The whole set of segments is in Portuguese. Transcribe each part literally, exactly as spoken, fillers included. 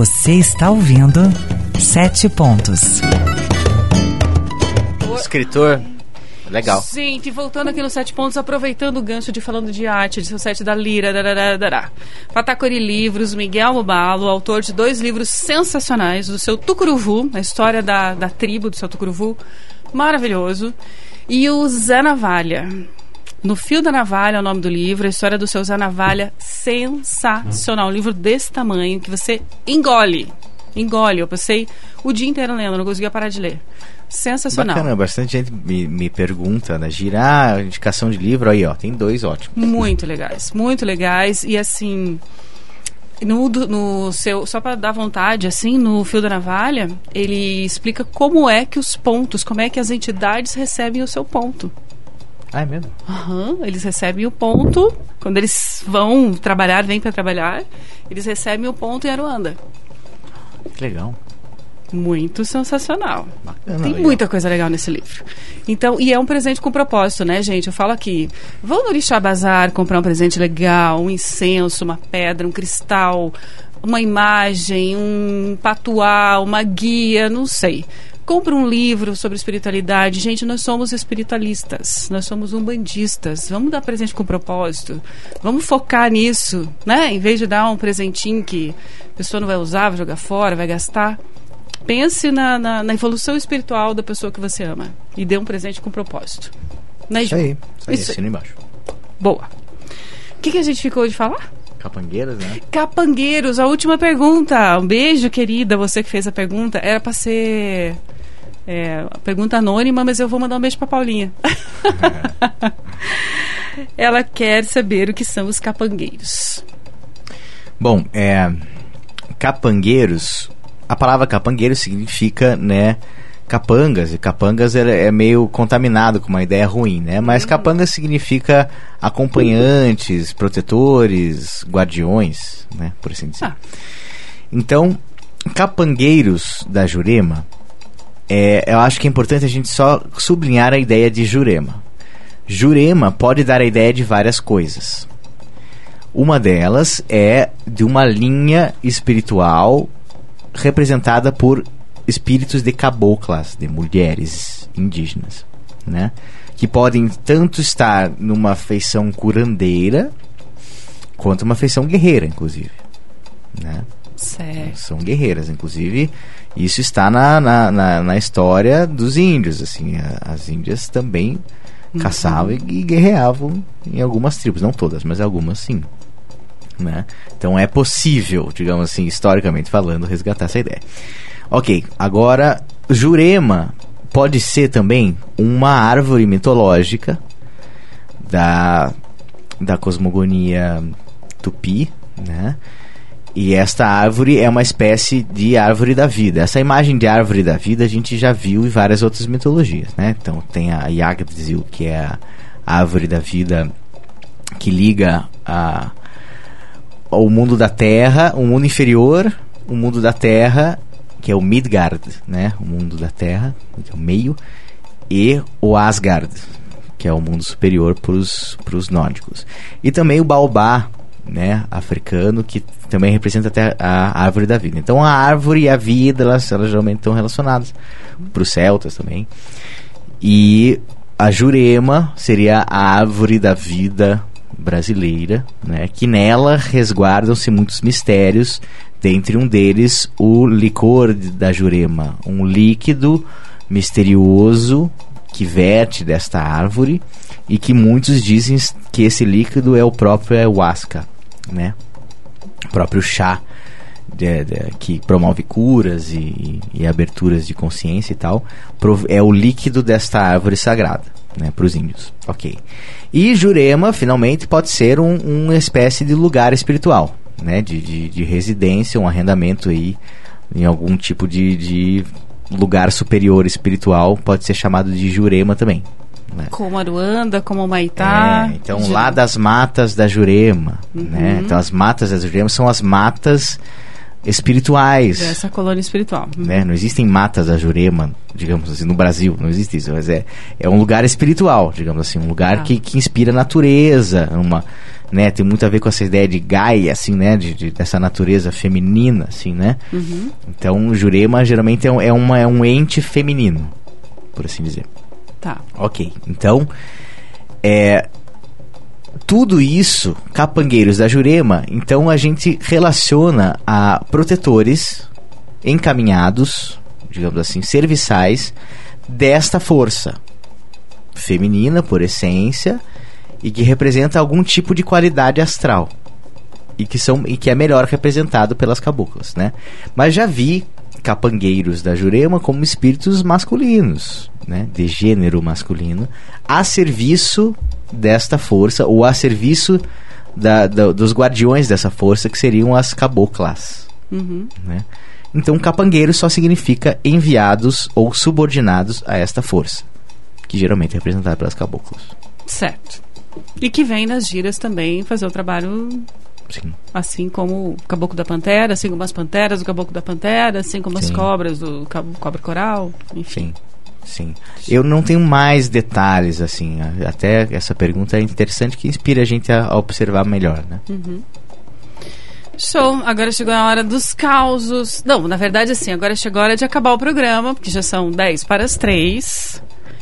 Você está ouvindo Sete Pontos. Escritor, legal. Gente, voltando aqui no Sete Pontos, aproveitando o gancho de falando de arte, de seu sete da Lira, darará. Patacori Livros, Miguel Mubalo, autor de dois livros sensacionais, do seu Tucuruvu, a história da, da tribo do seu Tucuruvu, maravilhoso. E o Zé Navalha. No Fio da Navalha é o nome do livro, a história do seu Zé Navalha, sensacional. Um livro desse tamanho que você engole. Engole. Eu passei o dia inteiro lendo, não conseguia parar de ler. Sensacional. Bacana, bastante gente me, me pergunta, né? Girar, indicação de livro, aí ó, tem dois ótimos. Muito legais, muito legais. E assim, no, no seu, só para dar vontade, assim, no Fio da Navalha, ele explica como é que os pontos, como é que as entidades recebem o seu ponto. Ah, é mesmo? Uhum, eles recebem o ponto, quando eles vão trabalhar, vêm para trabalhar, eles recebem o ponto em Aruanda. Que legal. Muito sensacional. Bacana, Tem legal. muita coisa legal nesse livro. Então, e é um presente com propósito, né, gente? Eu falo aqui, vão no Orixá Bazar comprar um presente legal, um incenso, uma pedra, um cristal, uma imagem, um patuá, uma guia, não sei. Compra um livro sobre espiritualidade. Gente, nós somos espiritualistas. Nós somos umbandistas. Vamos dar presente com propósito. Vamos focar nisso, né? Em vez de dar um presentinho que a pessoa não vai usar, vai jogar fora, vai gastar. Pense na, na, na evolução espiritual da pessoa que você ama. E dê um presente com propósito. Né, Isso Ju? aí, isso aí, Isso aí. assina embaixo. Boa. O que, que a gente ficou de falar? Capangueiras, né? Capangueiros, a última pergunta. Um beijo, querida, você que fez a pergunta. Era pra ser... É, pergunta anônima, mas eu vou mandar um beijo pra Paulinha. Ela quer saber o que são os capangueiros. Bom, é, capangueiros, a palavra capangueiro significa, né, capangas, e capangas é, é meio contaminado com uma ideia ruim, né, mas Uhum. capangas significa acompanhantes, protetores, guardiões, né, por assim dizer. Ah. Então, capangueiros da Jurema, é, eu acho que é importante a gente só sublinhar a ideia de Jurema. Jurema pode dar a ideia de várias coisas. Uma delas é de uma linha espiritual representada por espíritos de caboclas, de mulheres indígenas, né? Que podem tanto estar numa feição curandeira quanto uma feição guerreira, inclusive, né? Certo. São guerreiras, inclusive isso está na, na, na, na história dos índios, assim, a, as índias também uhum. caçavam e, e guerreavam em algumas tribos, não todas, mas algumas sim, né? Então é possível, digamos assim, historicamente falando, resgatar essa ideia. Ok, agora Jurema pode ser também uma árvore mitológica da, da cosmogonia tupi, né? E esta árvore é uma espécie de árvore da vida. Essa imagem de árvore da vida a gente já viu em várias outras mitologias, né? Então tem a Yggdrasil, que é a árvore da vida que liga a, ao mundo da terra, o mundo inferior, o mundo da terra, que é o Midgard, né? O mundo da terra, que é o meio, e o Asgard, que é o mundo superior para os nórdicos. E também o baobá, né, africano, que também representa até a árvore da vida. Então a árvore e a vida, elas, elas geralmente estão relacionadas para os celtas também. E a Jurema seria a árvore da vida brasileira, né, que nela resguardam-se muitos mistérios, dentre um deles o licor da Jurema, um líquido misterioso que verte desta árvore e que muitos dizem que esse líquido é o próprio ayahuasca, né? O próprio chá de, de, que promove curas e, e aberturas de consciência e tal, é o líquido desta árvore sagrada, né, para os índios. Ok. E Jurema, finalmente, pode ser um, uma espécie de lugar espiritual, né, de, de, de residência, um arrendamento aí em algum tipo de, de lugar superior espiritual, pode ser chamado de Jurema também, né? Como Aruanda, como Humaitá. É, então Jurema. Lá das matas da Jurema, uhum. né? Então as matas da Jurema são as matas espirituais. Dessa colônia espiritual. Uhum. Né? Não existem matas da Jurema, digamos assim, no Brasil, não existe isso, mas é, é um lugar espiritual, digamos assim, um lugar ah. que, que inspira a natureza, uma, né? Tem muito a ver com essa ideia de Gaia, assim, né? De, de, dessa natureza feminina, assim, né? Uhum. Então, Jurema geralmente é, um, é, uma, é um ente feminino, por assim dizer. Tá. Ok, então, é, tudo isso, capangueiros da Jurema, então a gente relaciona a protetores encaminhados, digamos assim, serviçais, desta força feminina, por essência, e que representa algum tipo de qualidade astral, e que, são, e que é melhor representado pelas caboclas, né? Mas já vi capangueiros da Jurema como espíritos masculinos, né? De gênero masculino, a serviço desta força, ou a serviço da, da, dos guardiões dessa força, que seriam as caboclas. Uhum. Né? Então, capangueiro só significa enviados ou subordinados a esta força, que geralmente é representada pelas caboclas. Certo. E que vem nas giras também fazer o trabalho... Sim. Assim como o Caboclo da Pantera, assim como as panteras do Caboclo da Pantera, assim como Sim. as cobras do cab- Cobra Coral, enfim. Sim. Sim. Eu não tenho mais detalhes, assim. Até essa pergunta é interessante, que inspira a gente a, a observar melhor, né? Uhum. Show. Agora chegou a hora dos causos. Não, na verdade, assim, agora chegou a hora de acabar o programa, porque já são dez para as três.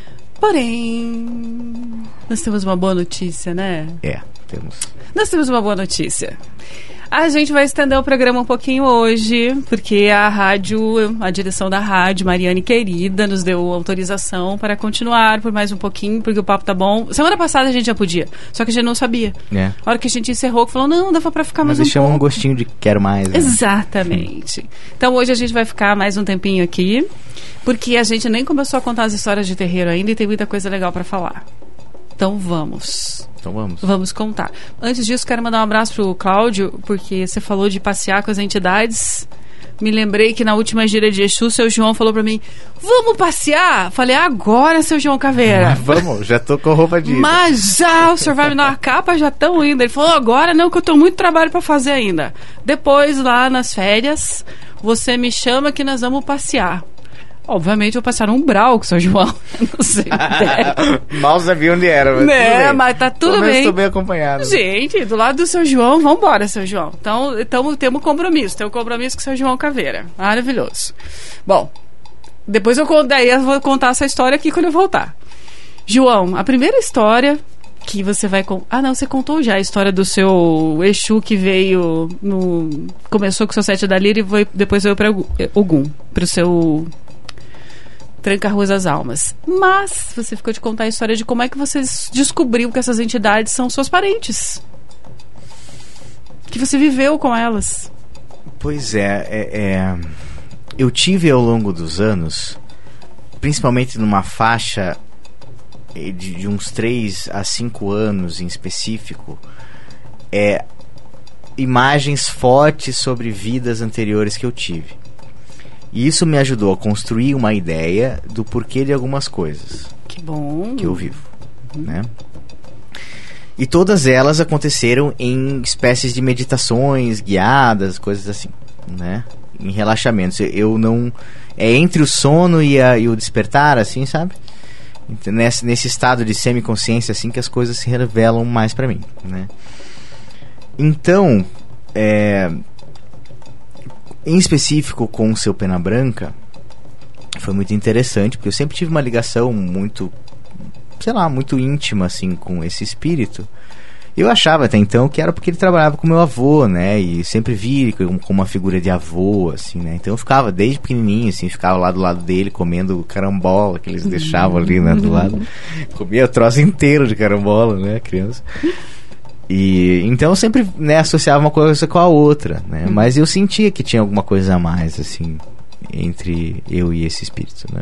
Porém, nós temos uma boa notícia, né? É, temos. Nós temos uma boa notícia. A gente vai estender o programa um pouquinho hoje, porque a rádio, a direção da rádio, Mariane querida, nos deu autorização para continuar por mais um pouquinho, porque o papo tá bom. Semana passada a gente já podia, só que a gente não sabia. É. A hora que a gente encerrou, falou, não, dava para ficar mais Mas um pouco. deixamos um gostinho de quero mais. Né? Exatamente. Hum. Então hoje a gente vai ficar mais um tempinho aqui, porque a gente nem começou a contar as histórias de terreiro ainda e tem muita coisa legal para falar. Então vamos. Então vamos. Vamos contar. Antes disso, quero mandar um abraço pro Cláudio, porque você falou de passear com as entidades. Me lembrei que na última gira de Exu, seu João falou pra mim, vamos passear? Falei, agora, seu João Caveira. Ah, vamos, já tô com roupa de ida. Mas já, o senhor vai me dar uma capa, já estão indo. Ele falou, agora não, que eu tenho muito trabalho pra fazer ainda. Depois, lá nas férias, você me chama que nós vamos passear. Obviamente eu vou passar um umbral com o seu João. Não sei. Mal sabia onde era, mas né, tudo bem. Mas tá tudo bem. Estou bem acompanhado. Gente, do lado do seu João, vambora, seu João. Então, então temos compromisso. Tem um compromisso com o seu João Caveira. Maravilhoso. Bom, depois eu, daí eu vou contar essa história aqui quando eu voltar. João, a primeira história que você vai... Con- ah, não, você contou já a história do seu Exu que veio no... Começou com o seu Sete da Lira e foi, depois veio para Ogum, pro seu... Tranca Ruas das Almas. Mas você ficou de contar a história de como é que você descobriu que essas entidades são suas parentes. Que você viveu com elas. Pois é, é, é eu tive ao longo dos anos, principalmente numa faixa de, de uns três a cinco anos em específico, é, imagens fortes sobre vidas anteriores que eu tive. E isso me ajudou a construir uma ideia do porquê de algumas coisas. Que bom. Que eu vivo, uhum. né? E todas elas aconteceram em espécies de meditações guiadas, coisas assim, né? Em relaxamentos. Eu não... É entre o sono e, a, e o despertar, assim, sabe? Nesse, nesse estado de semiconsciência, assim, que as coisas se revelam mais pra mim, né? Então, é... em específico com o seu Pena Branca, foi muito interessante, porque eu sempre tive uma ligação muito, sei lá, muito íntima, assim, com esse espírito. Eu achava até então que era porque ele trabalhava com meu avô, né, e sempre vi ele como uma figura de avô, assim, né, então eu ficava desde pequenininho, assim, ficava lá do lado dele comendo carambola, que eles deixavam ali, né, do lado, comia o troço inteiro de carambola, né, criança. E então eu sempre, né, associava uma coisa com a outra, né? Hum. Mas eu sentia que tinha alguma coisa a mais, assim, entre eu e esse espírito, né?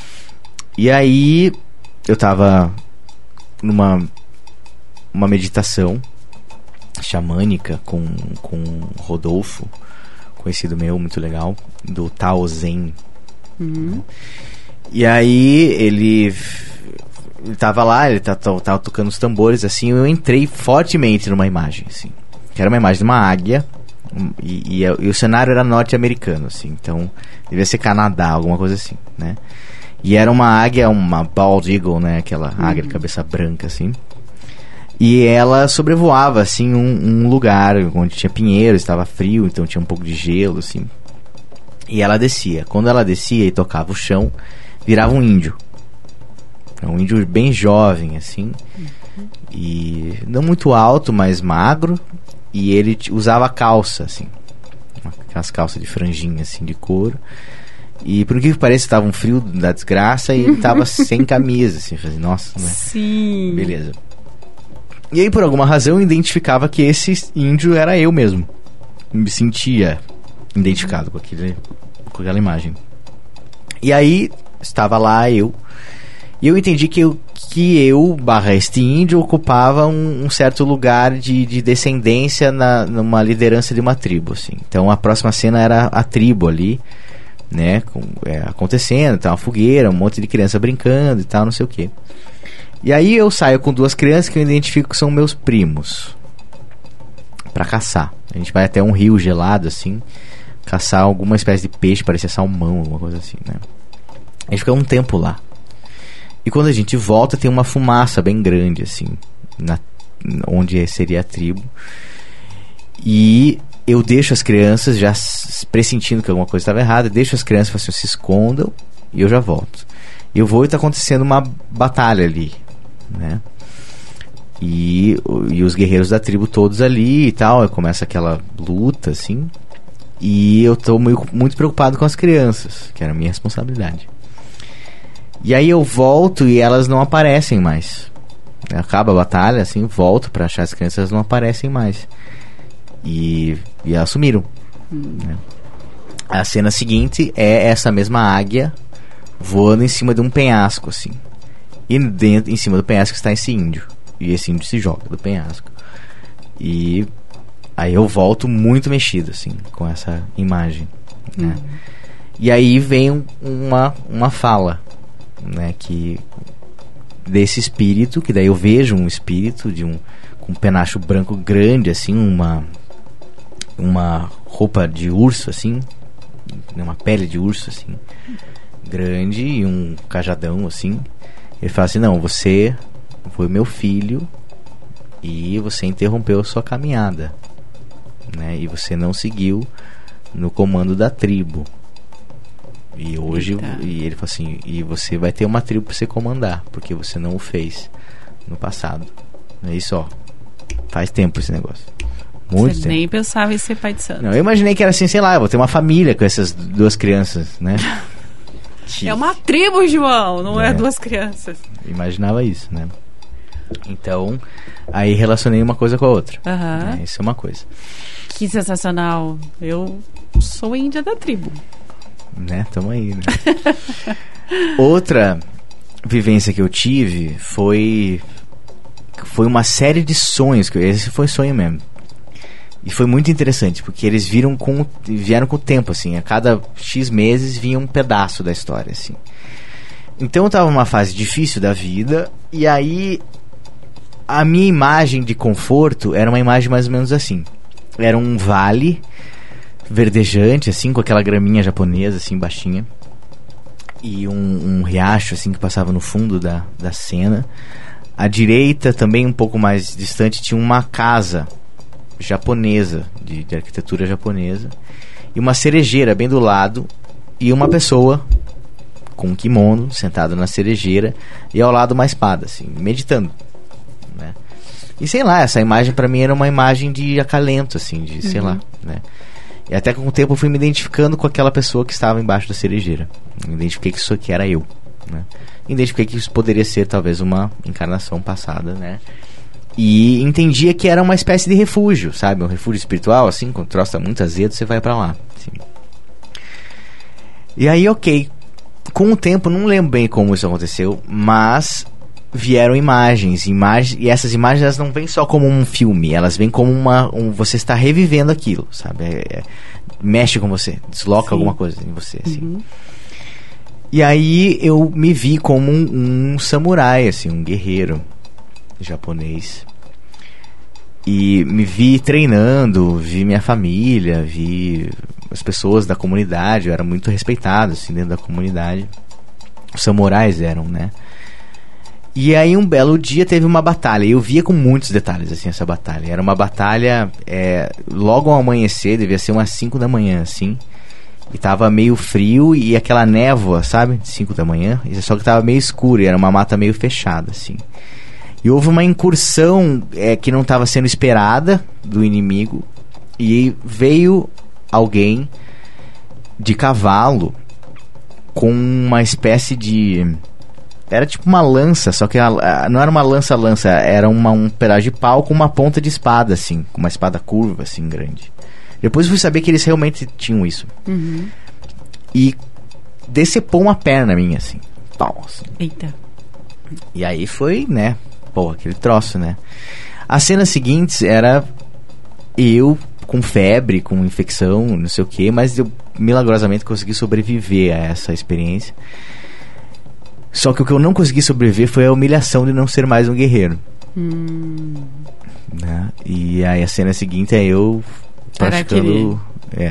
E aí eu tava numa uma meditação xamânica com, com Rodolfo, conhecido meu, muito legal, do Tao Zen. Uhum. Né? E aí ele... Ele tava lá, ele tava, tava tocando os tambores, assim, eu entrei fortemente numa imagem, assim, que era uma imagem de uma águia, e, e, e o cenário era norte-americano, assim, então devia ser Canadá, alguma coisa assim, né? E era uma águia, uma bald eagle, né, aquela uhum. águia de cabeça branca, assim, E ela sobrevoava, assim, um, um lugar onde tinha pinheiros, estava frio, então tinha um pouco de gelo, assim. E ela descia. Quando ela descia e tocava o chão, virava um índio. Um índio bem jovem, assim. Uhum. E não muito alto, mas magro. E ele t- usava calça, assim. Aquelas calças de franjinha, assim, de couro. E por que pareça, estava um frio da desgraça e ele estava sem camisa, assim. Falei, nossa, né? Sim. Beleza. E aí, por alguma razão, eu identificava que esse índio era eu mesmo. Me sentia identificado com, aquele, com aquela imagem. E aí, estava lá eu. E eu entendi que eu, que eu barra este índio, ocupava um, um certo lugar de, de descendência na, numa liderança de uma tribo, assim. Então, a próxima cena era a tribo ali, né? Com, é, acontecendo, tá uma fogueira, um monte de criança brincando e tal, não sei o quê. E aí eu saio com duas crianças que eu identifico que são meus primos, pra caçar. A gente vai até um rio gelado, assim, caçar alguma espécie de peixe, parecia salmão, alguma coisa assim, né? A gente fica um tempo lá. E quando a gente volta, tem uma fumaça bem grande, assim, na, onde seria a tribo. E eu deixo as crianças, já pressentindo que alguma coisa estava errada, deixo as crianças, assim, se escondam, e eu já volto. Eu vou e tá acontecendo uma batalha ali, né? E, e os guerreiros da tribo todos ali e tal, aí começa aquela luta, assim. E eu tô muito, muito preocupado com as crianças, que era a minha responsabilidade. E aí eu volto e elas não aparecem mais. Acaba a batalha, assim, volto pra achar as crianças, elas não aparecem mais. E, e elas sumiram, hum. né? A cena seguinte é essa mesma águia voando em cima de um penhasco, assim. E dentro, em cima do penhasco está esse índio. E esse índio se joga do penhasco. E aí eu volto muito mexido, assim, com essa imagem, né? Uhum. E aí vem um, uma, uma fala, né, que desse espírito, que daí eu vejo um espírito de um, com um penacho branco grande, assim, uma, uma roupa de urso, assim, uma pele de urso, assim, grande, e um cajadão, assim. Ele fala assim, não, você foi meu filho e você interrompeu a sua caminhada, né? E você não seguiu no comando da tribo. E hoje, Eita. e ele fala assim, e você vai ter uma tribo pra você comandar, porque você não o fez no passado. É isso, ó. Faz tempo esse negócio. Muito você tempo. Nem pensava em ser pai de santo. Não, eu imaginei que era assim, sei lá, eu vou ter uma família com essas duas crianças, né? É uma tribo, João, não é, é duas crianças. Imaginava isso, né? Então, aí relacionei uma coisa com a outra. Uhum. Né? Isso é uma coisa. Que sensacional. Eu sou índia da tribo. Né? Tamo aí, né? Outra vivência que eu tive foi foi uma série de sonhos, que esse foi sonho mesmo. E foi muito interessante, porque eles viram com, vieram com o tempo, assim. A cada X meses vinha um pedaço da história, assim. Então eu tava numa fase difícil da vida, e aí a minha imagem de conforto era uma imagem mais ou menos assim. Era um vale verdejante, assim, com aquela graminha japonesa, assim, baixinha. E um, um riacho, assim, que passava no fundo da, da cena. À direita, também um pouco mais distante, tinha uma casa japonesa, de, de arquitetura japonesa, e uma cerejeira bem do lado, e uma pessoa com um kimono sentada na cerejeira, e ao lado uma espada, assim, meditando, né? E sei lá, essa imagem pra mim era uma imagem de acalento, assim, de, sei uhum. lá, né? E até com o tempo eu fui me identificando com aquela pessoa que estava embaixo da cerejeira. Me identifiquei que isso aqui era eu, né? Identifiquei que isso poderia ser talvez uma encarnação passada, né? E entendia que era uma espécie de refúgio, sabe? Um refúgio espiritual, assim, quando o troço tá muito azedo, você vai pra lá, assim. E aí, ok. Com o tempo, não lembro bem como isso aconteceu, mas vieram imagens, imagens, e essas imagens elas não vêm só como um filme, elas vêm como uma... Um, você está revivendo aquilo, sabe? É, é, mexe com você, desloca Sim. alguma coisa em você, assim. Uhum. E aí eu me vi como um, um samurai, assim, um guerreiro japonês. E me vi treinando, vi minha família, vi as pessoas da comunidade, eu era muito respeitado, assim, dentro da comunidade. Os samurais eram, né? E aí um belo dia teve uma batalha. Eu via com muitos detalhes assim essa batalha. Era uma batalha é, logo ao amanhecer, devia ser umas cinco da manhã assim. E tava meio frio e aquela névoa, sabe? cinco da manhã. Só que tava meio escuro e era uma mata meio fechada assim. E houve uma incursão é, que não estava sendo esperada do inimigo. E veio alguém de cavalo com uma espécie de... Era tipo uma lança, só que a, a, não era uma lança-lança, era uma, um pedaço de pau com uma ponta de espada, assim, com uma espada curva, assim, grande. Depois eu fui saber que eles realmente tinham isso. Uhum. E decepou uma perna minha, assim. Pau, assim. Eita. E aí foi, né, pô, aquele troço, né. As cenas seguintes era eu com febre, com infecção, não sei o que, mas eu milagrosamente consegui sobreviver a essa experiência. Só que o que eu não consegui sobreviver foi a humilhação de não ser mais um guerreiro. Hum. Né? E aí a cena seguinte é eu praticando... É.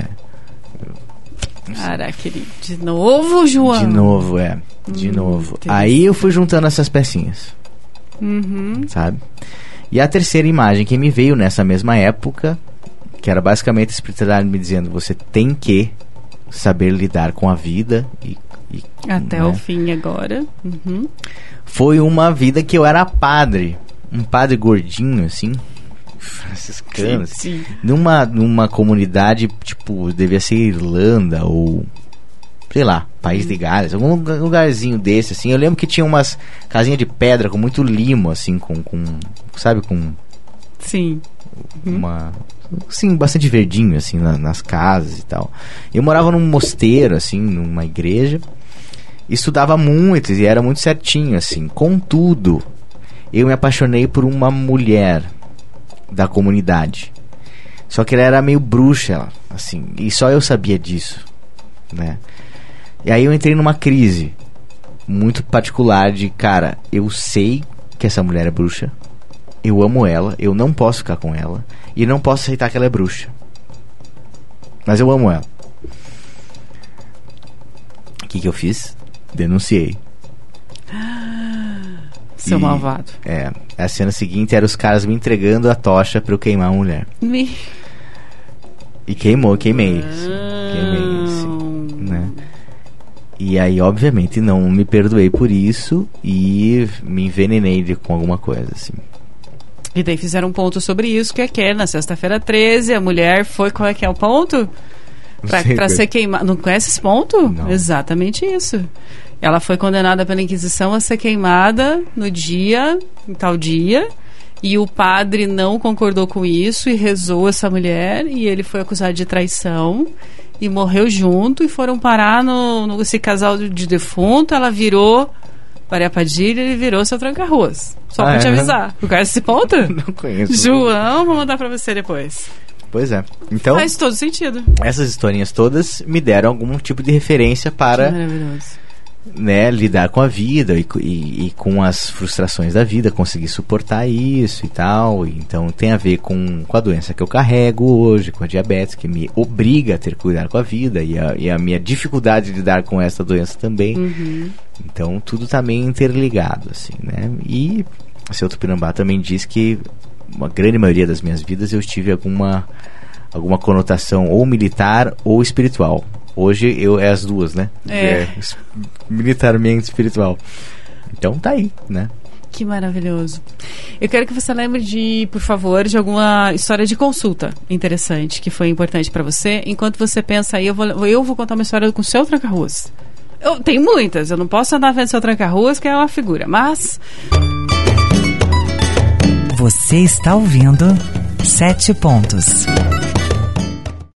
Araquiri. De novo, João? De novo, é. De hum, novo. Aí eu fui juntando essas pecinhas. Uhum. Sabe? E a terceira imagem que me veio nessa mesma época, que era basicamente a espiritualidade me dizendo, você tem que saber lidar com a vida e, e até né? o fim agora. Uhum. Foi uma vida que eu era padre, um padre gordinho assim, franciscano, sim, sim. Numa, numa comunidade tipo, devia ser Irlanda ou sei lá, País uhum. de Gales, algum lugarzinho desse assim. Eu lembro que tinha umas casinhas de pedra com muito limo assim, com, com sabe, com sim. Uhum. Uma sim, bastante verdinho assim na, nas casas e tal. Eu morava num mosteiro assim, numa igreja. Estudava muito e era muito certinho assim. Contudo, eu me apaixonei por uma mulher da comunidade. Só que ela era meio bruxa, assim, e só eu sabia disso, né? E aí eu entrei numa crise muito particular de, cara, eu sei que essa mulher é bruxa. Eu amo ela, eu não posso ficar com ela e não posso aceitar que ela é bruxa. Mas eu amo ela. O que que eu fiz? Denunciei. Seu e, malvado. É, a cena seguinte era os caras me entregando a tocha pra eu queimar a mulher. Me... E queimou, queimei. Assim, queimei, assim, né? E aí, obviamente, não me perdoei por isso e me envenenei de, com alguma coisa, assim. E daí fizeram um ponto sobre isso, que é que na sexta-feira treze a mulher foi... Qual é que é o ponto? Pra, pra ser queimada. Não conhece esse ponto? Não. Exatamente isso. Ela foi condenada pela Inquisição a ser queimada no dia, em tal dia, e o padre não concordou com isso e rezou essa mulher, e ele foi acusado de traição e morreu junto, e foram parar no, no esse casal de defunto. Ela virou Maria Padilha, ele virou seu tranca-ruas. Só ah, pra te é? avisar. Tu conhece esse ponto? Não conheço. João, vou mandar pra você depois. Pois é. Então, faz todo sentido. Essas historinhas todas me deram algum tipo de referência para, né, lidar com a vida e, e, e com as frustrações da vida, conseguir suportar isso e tal. Então tem a ver com, com a doença que eu carrego hoje, com a diabetes, que me obriga a ter que cuidar com a vida, e a, e a minha dificuldade de lidar com essa doença também. Uhum. Então tudo está meio interligado, assim, né? E o seu Tupinambá também diz que uma grande maioria das minhas vidas eu tive alguma, alguma conotação ou militar ou espiritual. Hoje eu é as duas, né? É. É militarmente espiritual. Então tá aí, né? Que maravilhoso. Eu quero que você lembre de, por favor, de alguma história de consulta interessante que foi importante pra você. Enquanto você pensa aí, eu vou, eu vou contar uma história com o seu tranca-ruas. Eu tenho muitas, eu não posso andar vendo seu tranca-ruas, que é uma figura, mas... Você está ouvindo Sete Pontos.